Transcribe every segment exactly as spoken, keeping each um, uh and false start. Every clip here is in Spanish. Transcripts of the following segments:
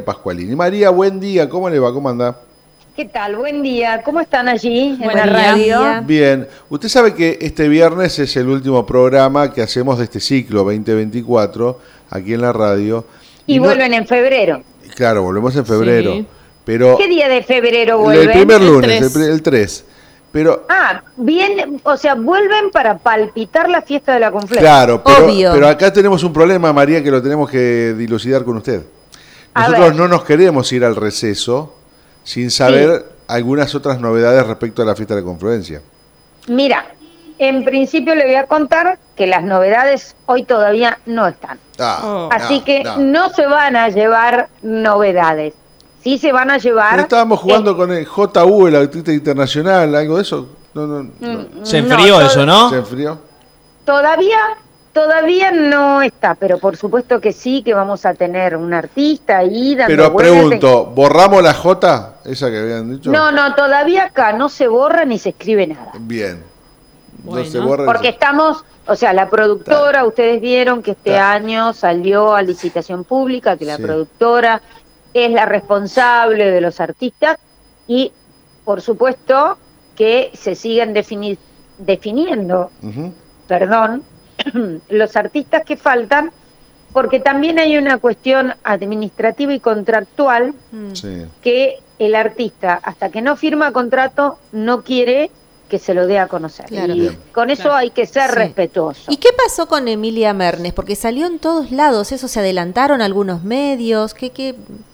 Pascualini. María, buen día, ¿cómo le va? ¿Cómo anda? ¿Qué tal? Buen día. ¿Cómo están allí en Buen la día. radio? Bien. Usted sabe que este viernes es el último programa que hacemos de este ciclo veinte veinticuatro aquí en la radio. Y, y vuelven no, en febrero. Claro, volvemos en febrero. Sí. Pero ¿qué día de febrero vuelven? El primer lunes, el tres. El, el tres. Pero, ah, bien, o sea, vuelven para palpitar la fiesta de la Confluencia. Claro, pero, Obvio. pero acá tenemos un problema, María, que lo tenemos que dilucidar con usted. Nosotros no nos queremos ir al receso sin saber sí. algunas otras novedades respecto a la fiesta de la Confluencia. Mira, en principio le voy a contar que las novedades hoy todavía no están. Ah, oh. Así no, que no. no se van a llevar novedades. Sí se van a llevar... Pero estábamos jugando eh, con el J U, el artista internacional, algo de eso. No, no, no. Se enfrió no, eso, ¿no? Se enfrió. Todavía... Todavía no está, pero por supuesto que sí, que vamos a tener un artista ahí dando Pero vueltas. pregunto, ¿borramos la J, esa que habían dicho? No, no, todavía acá no se borra ni se escribe nada. Bien. Bueno. No se borra Porque se... estamos, o sea, la productora, Tal. ustedes vieron que este Tal. año salió a licitación pública, que la sí. productora es la responsable de los artistas y, por supuesto, que se siguen defini- definiendo, uh-huh. perdón, los artistas que faltan, porque también hay una cuestión administrativa y contractual sí. que el artista, hasta que no firma contrato, no quiere que se lo dé a conocer. Claro. Y Bien. con eso claro. hay que ser sí. respetuoso. ¿Y qué pasó con Emilia Mernes? Porque salió en todos lados, ¿eso se adelantaron algunos medios? ¿Qué, qué?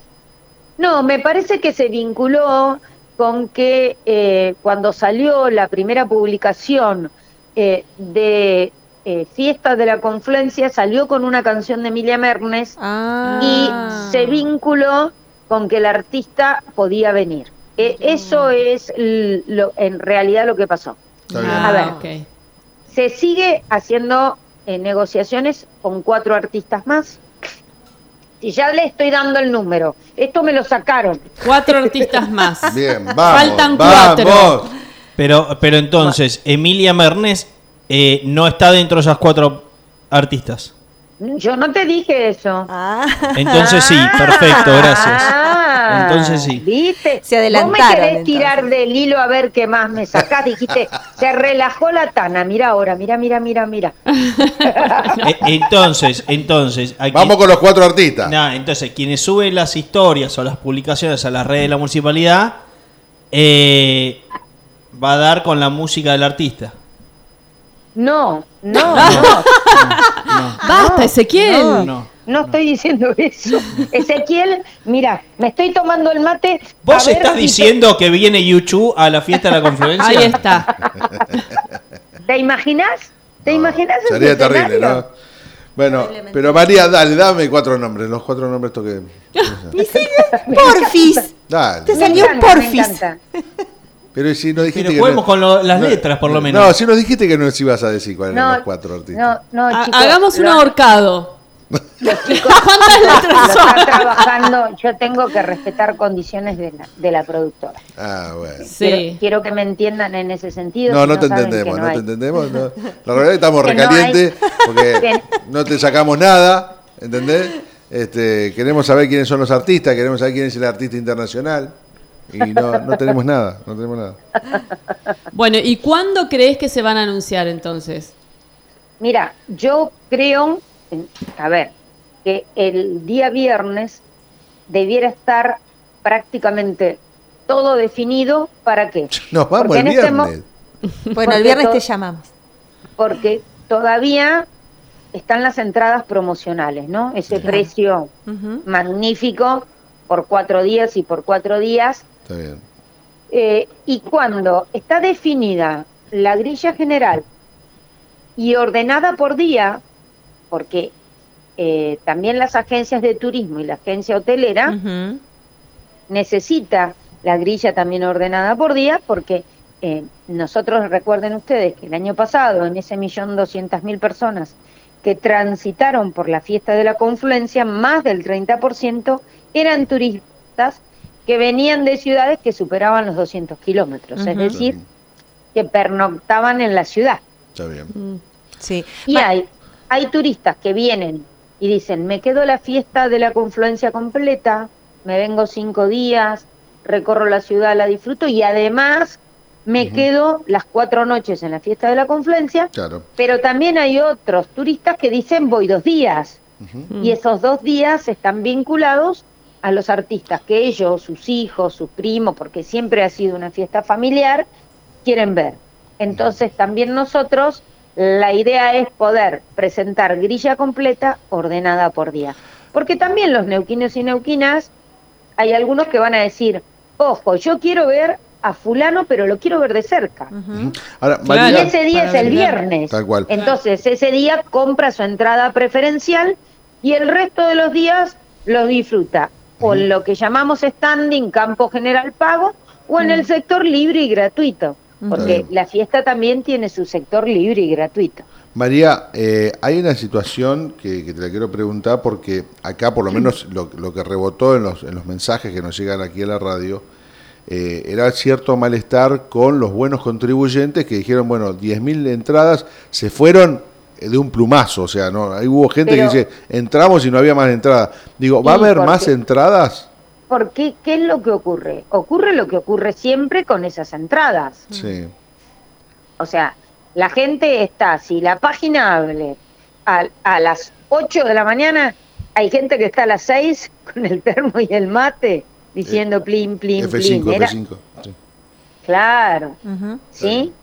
No, me parece que se vinculó con que eh, cuando salió la primera publicación eh, de... Eh, Fiesta de la Confluencia, salió con una canción de Emilia Mernes ah. y se vinculó con que el artista podía venir. Eh, no. Eso es lo, en realidad lo que pasó. Ah, a ver, okay. se sigue haciendo eh, negociaciones con cuatro artistas más. Y ya le estoy dando el número. Esto me lo sacaron. Cuatro artistas más. Bien, vamos. Faltan vamos. cuatro. Pero, pero entonces, Emilia Mernes eh, no está dentro de esas cuatro artistas. Yo no te dije eso. Ah. Entonces sí, perfecto, gracias. Ah, Entonces sí. ¿Viste? Se adelantaron. Vos me querés entonces. tirar del hilo a ver qué más me sacás. Dijiste, se relajó la Tana. Mira ahora, mira, mira, mira, mira. Eh, entonces, entonces... Aquí, vamos con los cuatro artistas. No, entonces, quienes suben las historias o las publicaciones a las redes de la municipalidad, eh, va a dar con la música del artista. No, no, no. No, no. Basta, No, Ezequiel. No, No, no estoy diciendo eso. Ezequiel, mira, me estoy tomando el mate. ¿Vos a ver estás si diciendo que viene YouTube a la fiesta de la Confluencia? Ahí está. ¿Te, ¿te imaginas? ¿Te No, imaginas ese sería terrible, escenario? ¿no? Bueno, pero María, dale, dame cuatro nombres, los cuatro nombres estos que... Porfis. Dale. Te Me salió encanta, me Porfis. encanta. Pero si no dijiste Pero que juguemos no, con lo- las no, letras, por lo menos. No, si nos dijiste que no nos ibas a decir cuáles eran No, los cuatro artistas. no, no, Ha- chicos, Hagamos un lo- ahorcado. los chicos ¿Cuántas lo letras están son? trabajando. Yo tengo que respetar condiciones de la, de la productora. Ah, bueno. Sí. Quiero, quiero que me entiendan en ese sentido. No, si no te saben entendemos, que no, hay. te entendemos. No. La realidad es que estamos Que no recalientes hay- porque que- no te sacamos nada, ¿entendés? Este, queremos saber quiénes son los artistas, queremos saber quién es el artista internacional y no, no tenemos nada, no tenemos nada. Bueno, ¿y cuándo crees que se van a anunciar entonces? Mira, yo creo, a ver, que el día viernes debiera estar prácticamente todo definido. ¿Para qué? Nos vamos Porque el en este mo- viernes. Bueno, Porque el viernes to- te llamamos. Porque todavía están las entradas promocionales, ¿no? Ese Claro. precio Ujú. magnífico por cuatro días y por cuatro días. Está bien. Eh, y cuando está definida la grilla general y ordenada por día, porque eh, también las agencias de turismo y la agencia hotelera Ujú. necesita la grilla también ordenada por día, porque eh, nosotros, recuerden ustedes que el año pasado, en ese millón doscientas mil personas que transitaron por la fiesta de la Confluencia, más del treinta por ciento eran turistas que venían de ciudades que superaban los doscientos kilómetros, es Ujú. decir, que pernoctaban en la ciudad. Está bien. Mm, sí. Y Ma- hay, hay turistas que vienen y dicen, me quedo la fiesta de la Confluencia completa, me vengo cinco días, recorro la ciudad, la disfruto y además me uh-huh. quedo las cuatro noches en la fiesta de la Confluencia, claro. Pero también hay otros turistas que dicen voy dos días uh-huh. y esos dos días están vinculados a los artistas que ellos, sus hijos, sus primos, porque siempre ha sido una fiesta familiar, quieren ver. Entonces uh-huh. también nosotros, la idea es poder presentar grilla completa ordenada por día. Porque también los neuquinos y neuquinas, hay algunos que van a decir, ojo, yo quiero ver a fulano, pero lo quiero ver de cerca. Uh-huh. Ahora, María, y ese día es el viernes. Tal cual. Entonces, ese día compra su entrada preferencial y el resto de los días los disfruta. Uh-huh. O en lo que llamamos standing, campo general pago, o en uh-huh. el sector libre y gratuito. Porque uh-huh. la fiesta también tiene su sector libre y gratuito. María, eh, hay una situación que, que te la quiero preguntar porque acá por lo menos lo, lo que rebotó en los, en los mensajes que nos llegan aquí a la radio, Eh, era cierto malestar con los buenos contribuyentes que dijeron, bueno, diez mil entradas se fueron de un plumazo, o sea, no, ahí hubo gente Pero, que dice, entramos y no había más entradas. Digo, ¿va a haber más entradas? ¿Por qué? ¿Qué es lo que ocurre? Ocurre lo que ocurre siempre con esas entradas. Sí. O sea, la gente está, si la página abre a, a las ocho de la mañana, hay gente que está a las seis con el termo y el mate, diciendo eh, plin, plin, F cinco, plin. Era... F cinco. Sí. Claro, uh-huh. ¿sí?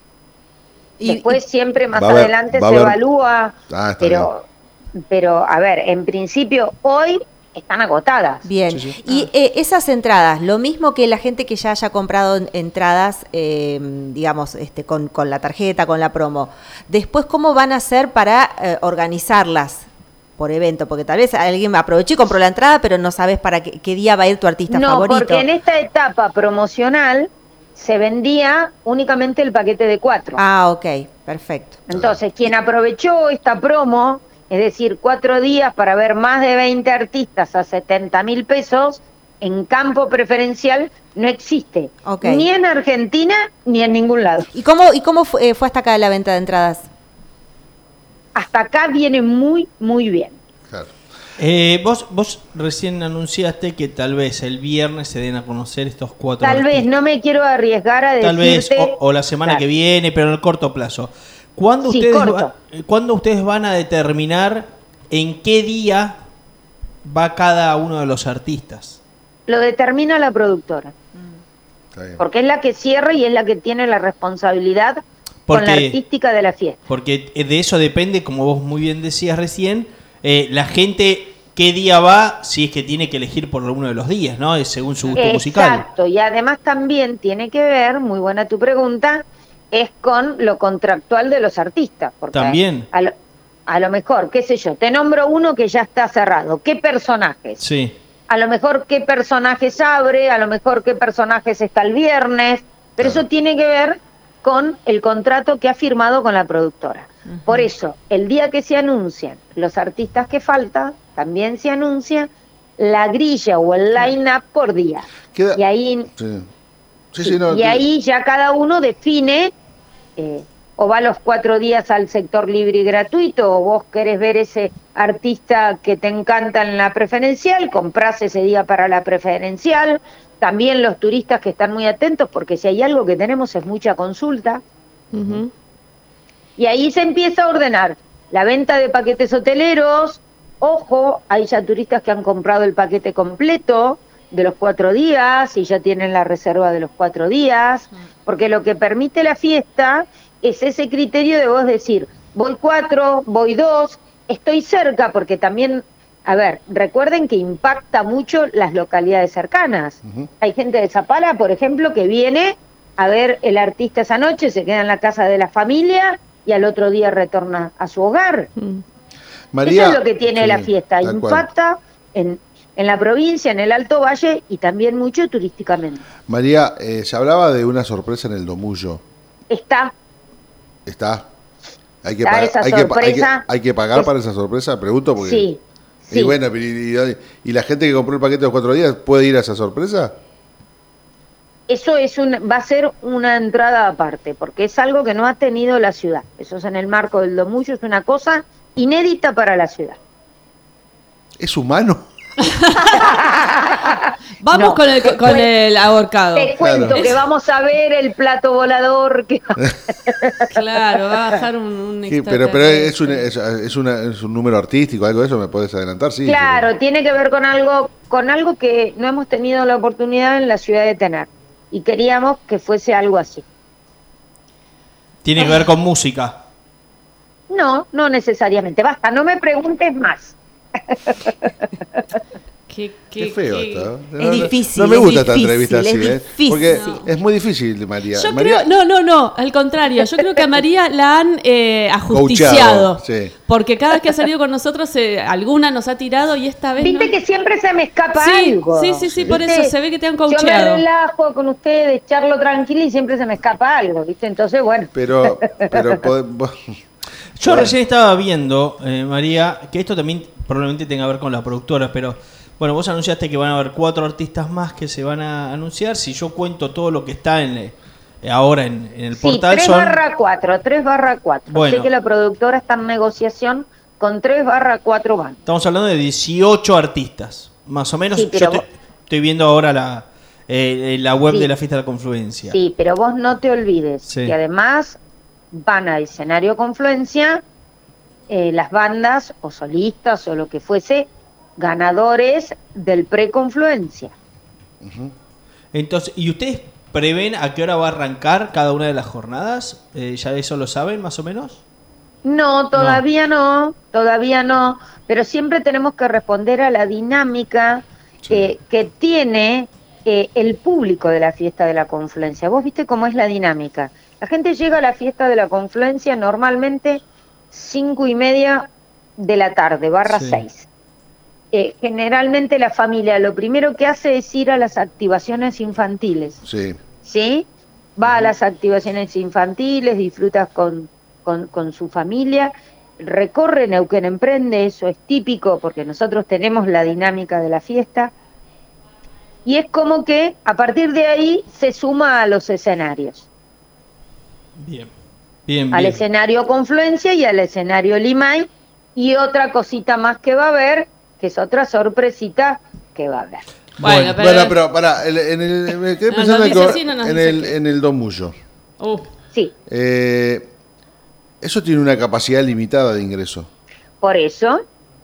Y, Después y, siempre más haber, adelante se evalúa, ah, pero, pero a ver, en principio hoy están agotadas. Bien, sí, sí. Y eh, esas entradas, lo mismo que la gente que ya haya comprado entradas, eh, digamos, este, con, con la tarjeta, con la promo, después, ¿cómo van a hacer para eh, organizarlas? Por evento, porque tal vez alguien aprovechó y compró la entrada, pero no sabes para qué, qué día va a ir tu artista no, favorito. No, porque en esta etapa promocional se vendía únicamente el paquete de cuatro. Ah, ok, perfecto. Entonces, quien aprovechó esta promo, es decir, cuatro días para ver más de veinte artistas a setenta mil pesos, en campo preferencial no existe. Okay. Ni en Argentina, ni en ningún lado. ¿Y cómo, y cómo fue, fue hasta acá la venta de entradas? Hasta acá viene muy, muy bien. Claro. Eh, vos, vos recién anunciaste que tal vez el viernes se den a conocer estos cuatro Tal artistas. Vez, no me quiero arriesgar a tal decirte... Tal vez, o, o la semana claro. que viene, pero en el corto plazo. ¿Cuándo, sí, ustedes va, ¿Cuándo ustedes van a determinar en qué día va cada uno de los artistas? Lo determina la productora. Mm. Porque es la que cierra y es la que tiene la responsabilidad... Porque, con la artística de la fiesta. Porque de eso depende, como vos muy bien decías recién, eh, la gente qué día va, si es que tiene que elegir por uno de los días, ¿no? Es según su gusto Exacto. musical. Exacto, y además también tiene que ver, muy buena tu pregunta, es con lo contractual de los artistas. Porque también. A lo, a lo mejor, qué sé yo, te nombro uno que ya está cerrado. ¿Qué personajes? Sí. A lo mejor qué personajes abre, a lo mejor qué personajes está el viernes, pero claro. Eso tiene que ver con el contrato que ha firmado con la productora. Uh-huh. Por eso, el día que se anuncian los artistas que faltan, también se anuncia la grilla o el line-up por día. Queda... Y ahí, sí. Sí, sí, sí, no, y ahí ya cada uno define, eh, o va los cuatro días al sector libre y gratuito, o vos querés ver ese artista que te encanta en la preferencial, comprás ese día para la preferencial. También los turistas que están muy atentos, porque si hay algo que tenemos es mucha consulta. Uh-huh. Y ahí se empieza a ordenar la venta de paquetes hoteleros. Ojo, hay ya turistas que han comprado el paquete completo de los cuatro días y ya tienen la reserva de los cuatro días, porque lo que permite la fiesta es ese criterio de vos decir, voy cuatro, voy dos, estoy cerca, porque también... A ver, recuerden que impacta mucho las localidades cercanas. Uh-huh. Hay gente de Zapala, por ejemplo, que viene a ver el artista esa noche, se queda en la casa de la familia y al otro día retorna a su hogar. Uh-huh. María, eso es lo que tiene sí, la fiesta, impacta en, en la provincia, en el Alto Valle y también mucho turísticamente. María, eh, se hablaba de una sorpresa en el Domullo. Está. Está. Hay que, pagar, esa hay, sorpresa, que, hay, que, hay que pagar es, para esa sorpresa, pregunto porque... Sí. Sí. Y bueno, y, y, y la gente que compró el paquete de los cuatro días, ¿puede ir a esa sorpresa? Eso es un, va a ser una entrada aparte, porque es algo que no ha tenido la ciudad. Eso es en el marco del Domullo, es una cosa inédita para la ciudad. ¿Es humano? Vamos No, con el te con cuen- el ahorcado. Te cuento Claro. que vamos a ver el plato volador. Que... Claro, va a bajar un, un Sí, pero pero es un, extraterrestre. es, es, una, es un número artístico, algo de eso, ¿me puedes adelantar? Sí. Claro, pero- tiene que ver con algo, con algo que no hemos tenido la oportunidad en la ciudad de tener. Y queríamos que fuese algo así. Tiene que ver con música. No, no necesariamente. Basta, no me preguntes más. Qué, Qué feo esto. ¿eh? Es difícil, No me es gusta esta difícil, entrevista es así, ¿eh? difícil. Porque No. es muy difícil, María. Yo María, creo, no, no, no, al contrario, yo creo que a María la han eh, ajusticiado, Coachado, sí. porque cada vez que ha salido con nosotros, eh, alguna nos ha tirado y esta vez Viste no. que siempre se me escapa Sí, algo. sí, sí, sí, por ¿Viste? eso se ve que te han Yo me coacheado. relajo con ustedes, charlo tranquila y siempre se me escapa algo, ¿viste? Entonces, bueno. Pero, pero podemos- Yo Bueno. recién estaba viendo, eh, María, que esto también probablemente tenga que ver con la productora, pero bueno, vos anunciaste que van a haber cuatro artistas más que se van a anunciar. Si yo cuento todo lo que está en eh, ahora en, en el Sí, portal, tres son... barra cuatro, tres barra cuatro. Bueno. Sé que la productora está en negociación con tres barra cuatro bandas. Estamos hablando de dieciocho artistas, más o menos. Sí, pero yo te- vos- estoy viendo ahora la, eh, la web Sí. de la Fiesta de la Confluencia. Sí, pero vos no te olvides Sí. que además van al escenario Confluencia eh, las bandas o solistas o lo que fuese ganadores del pre-Confluencia. Entonces, ¿y ustedes prevén a qué hora va a arrancar cada una de las jornadas? Eh, ¿Ya eso lo saben más o menos? No, todavía no. todavía no, pero siempre tenemos que responder a la dinámica que, que tiene eh, el público de la Fiesta de la Confluencia. Vos viste cómo es la dinámica. La gente llega a la Fiesta de la Confluencia normalmente cinco y media de la tarde, barra Sí. seis. Eh, generalmente la familia lo primero que hace es ir a las activaciones infantiles. sí. ¿Sí? Va a las activaciones infantiles, disfrutas con, con, con su familia, recorre Neuquén Emprende, eso es típico porque nosotros tenemos la dinámica de la fiesta, y es como que a partir de ahí se suma a los escenarios, Bien. Bien, al bien. escenario Confluencia y al escenario Limay, y otra cosita más que va a haber, que es otra sorpresita que va a haber. Bueno, Bueno, pero, Bueno, pero pará, el- en el, me quedé No, pensando nos en, dice co- así, no nos en dice el, qué. en el Don Mullo. Uh, Sí, Eh, eso tiene una capacidad limitada de ingreso. por eso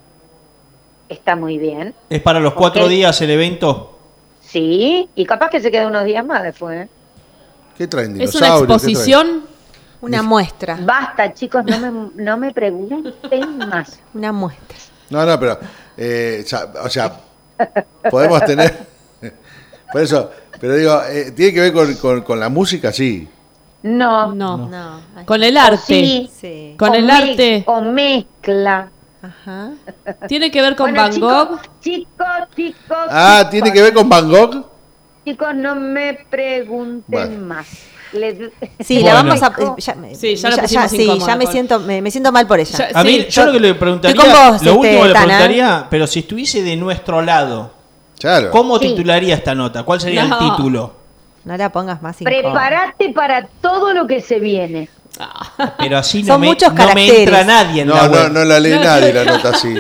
está muy bien. ¿Es para los Ok. cuatro días el evento? Sí, y capaz que se queda unos días más después. ¿eh? ¿Qué traen? es una ¿Dinosaurios? ¿Qué traen? exposición. Una muestra, Basta, chicos, no me, no me pregunten más. una muestra. No, no, pero, eh, ya- o sea, podemos tener, por eso, pero digo, eh, tiene que ver con, con, con la música, sí. No, No. No. Con el O arte. sí, Sí. Con o el mez- arte. O mezcla. Ajá. Tiene que ver con Bueno, Van chicos, Gogh. Chicos, chicos. Ah, chicos, ¿tiene que ver con Van Gogh? Chicos, no me pregunten Bueno. más. Les- Sí, Bueno. la vamos a. eh, Ya, me- Sí, ya la ya, pusimos sí, incómoda ya me con- siento, me, me siento mal por ella. Ya- A mí, Sí, yo lo que le preguntaría, Estoy con vos, lo este, último le Tana. preguntaría, pero si estuviese de nuestro lado, Claro. ¿cómo Sí. titularía esta nota? ¿Cuál sería No. el título? No la pongas más incómoda. Prepárate para todo lo que se viene. Pero así no, Son me, muchos no me caracteres. entra nadie en No, la no, web. no la lee No, nadie no. la nota así.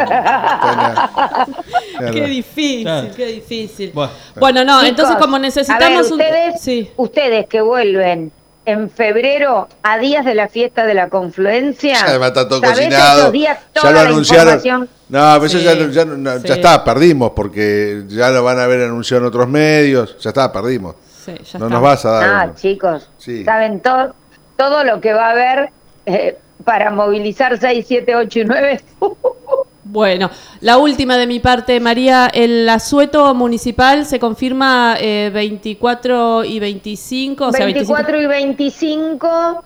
Tana. Claro. Qué difícil, Claro. qué difícil. Bueno. Bueno, no, Chicos, entonces como a ver, necesitamos un... ustedes, Sí. ustedes que vuelven en febrero a días de la Fiesta de la Confluencia. Ya va a estar todo ¿sabés cocinado. esos días Ya toda lo la anunciaron. información? No, pero eso Sí, ya, ya, no, sí. ya está, perdimos, porque ya lo van a ver anunciado en otros medios. Ya está, perdimos. Sí, ya No está. nos vas a dar. Ah, chicos, Sí. saben todo, todo lo que va a haber eh, para movilizar seis, siete, ocho y nueve. Bueno, la última de mi parte, María, el asueto municipal se confirma eh, veinticuatro y veinticinco, o sea, veinticuatro y veinticinco,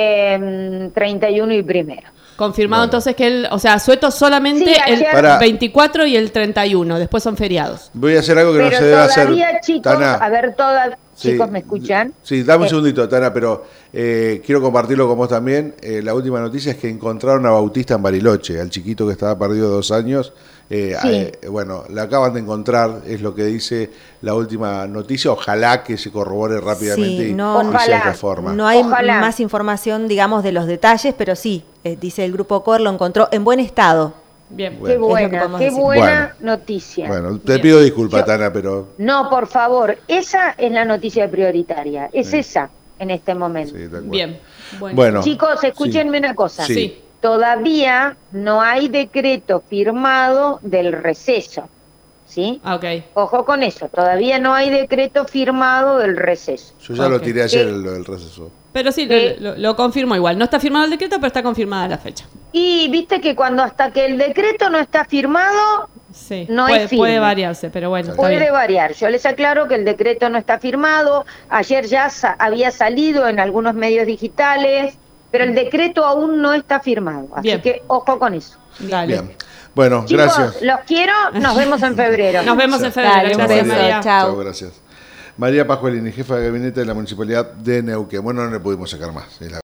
eh, treinta y uno y primero. confirmado Bueno. entonces que el, o sea, asueto solamente Sí, el ayer- Para- veinticuatro y el treinta y uno, después son feriados. Voy a hacer algo que Pero no se debe hacer. todavía, chicos, Tana. a ver, todas, Sí. chicos, ¿me escuchan? Sí, dame un Eh, segundito, Tana, pero eh, quiero compartirlo con vos también. Eh, la última noticia es que encontraron a Bautista en Bariloche, al chiquito que estaba perdido dos años. Eh, Sí. eh, bueno, la acaban de encontrar, es lo que dice la última noticia. Ojalá que se corrobore rápidamente Sí, y, no- y sea de Ojalá. esta forma. No hay Ojalá. más información, digamos, de los detalles, pero sí, eh, dice el grupo C O E R lo encontró en buen estado. Bien. Qué Bueno. buena, Es lo que podemos qué decir. buena Bueno. noticia. Bueno, te Bien. pido disculpas, Yo- Tana, pero... No, por favor, esa es la noticia prioritaria, es Sí. esa en este momento. Sí, de acuerdo. Bien. Bueno. Bueno. Chicos, escúchenme Sí. una cosa. Sí. Sí. Todavía no hay decreto firmado del receso, ¿sí? Ah, ok. Ojo con eso, todavía no hay decreto firmado del receso. Yo ya lo Ok. tiré ayer, Sí. el, el receso. Pero sí, Sí. Lo, lo- lo confirmo igual. No está firmado el decreto, pero está confirmada la fecha. Y viste que cuando hasta que el decreto no está firmado, Sí. No puede, es firme. puede variarse, pero bueno, está puede bien. variar. Yo les aclaro que el decreto no está firmado, ayer ya sa- había salido en algunos medios digitales, pero el decreto aún no está firmado. Así Bien. que ojo con eso. Dale. Bien. Bueno, Chicos, gracias. los quiero, nos vemos en febrero. Nos vemos en febrero. Dale, un Gracias, beso. María. Chao. Chao, gracias. María Pascualini, jefa de gabinete de la Municipalidad de Neuquén. Bueno, no le pudimos sacar más. es la